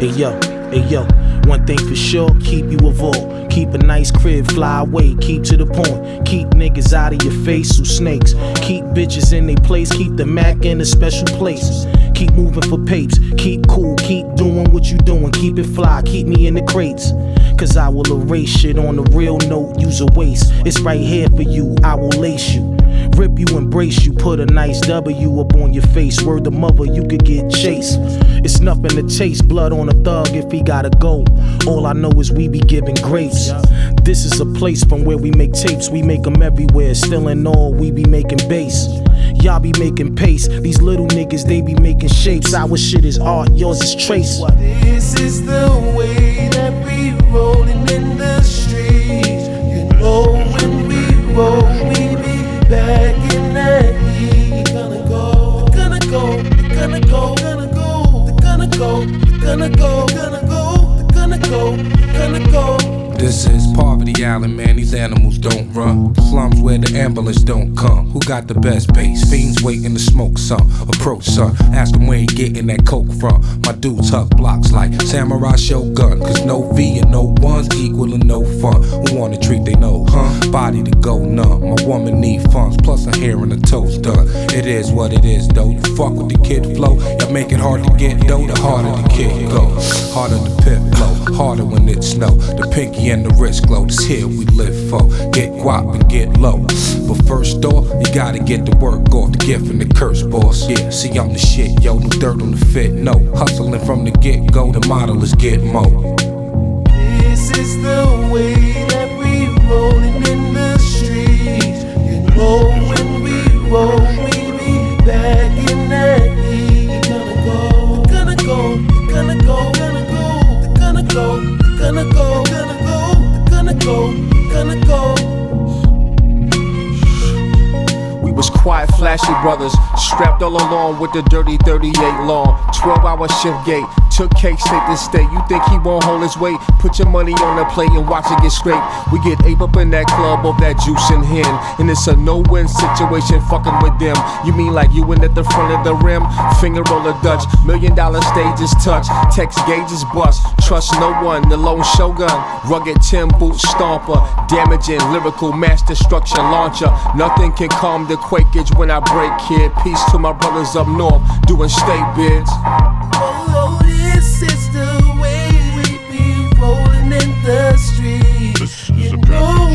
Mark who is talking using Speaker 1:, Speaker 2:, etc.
Speaker 1: Hey yo, one thing for sure, keep you evolved. Keep a nice crib, fly away, keep to the point. Keep niggas out of your face who snakes. Keep bitches in their place, keep the Mac in a special place. Keep moving for papes, keep cool, keep doing what you doing. Keep it fly, keep me in the crates. Cause I will erase shit on the real note, use a waste. It's right here for you, I will lace you. Rip you, embrace you, put a nice W up on your face. Word to mother, you could get chased. It's nothing to chase, blood on a thug if he gotta go. All I know is we be giving grace. This is a place from where we make tapes, we make them everywhere. Still in all, we be making bass. Y'all be making pace, these little niggas, they be making shapes. Our shit is art, yours is trace.
Speaker 2: This is the way that we rollin' in the streets. You know when we roll, we be back in that heat. Gonna go, gonna go, gonna go, gonna go, gonna go, gonna go, gonna go, gonna go, gonna go.
Speaker 3: This is Poverty Island, man, these animals don't run. Slums where the ambulance don't come. Who got the best bass? Fiends waiting to smoke some. Approach son, ask him where he getting that coke from. My dudes hug blocks like Samurai Shogun. Cause no V and no one's equal to no fun. Who wanna treat they know, huh? Body to go numb. My woman need funds, plus her hair and her toes done. It is what it is though. You fuck with the kid flow, y'all make it hard to get dough. The harder the kid go, harder the pit blow. Harder when it snow, the pinky and the wrist glow. This here we live for, get guap and get low. But first off, you gotta get the work off, the gift and the curse, boss. Yeah, see I'm the shit, yo, no dirt on the fit, no. Hustling from the get-go, the model is get mo.
Speaker 2: This is the way that we rollin' in the streets. You know when we roll, we be back in that heat. Gonna go, gonna go, gonna go, gonna go, gonna go, gonna go, gonna go, gonna go, gonna go.
Speaker 4: We was quiet, flashy brothers, strapped all along with the dirty 38 long. 12-hour shift gate, took cake state to state. You think he won't hold his weight? Put your money on the plate and watch it get scraped. We get ape up in that club of that juice and hen, and it's a no-win situation fucking with them. You mean like you in at the front of the rim? Finger roller Dutch, $1 million stages touch, text gauges bust. Trust no one, the lone shogun, rugged Tim boot stomper, damaging lyrical mass destruction launcher. Nothing can calm the quakage when I break, kid. Peace to my brothers up north, doing state bids.
Speaker 2: Oh, this is the way we be rollin' in the streets. You know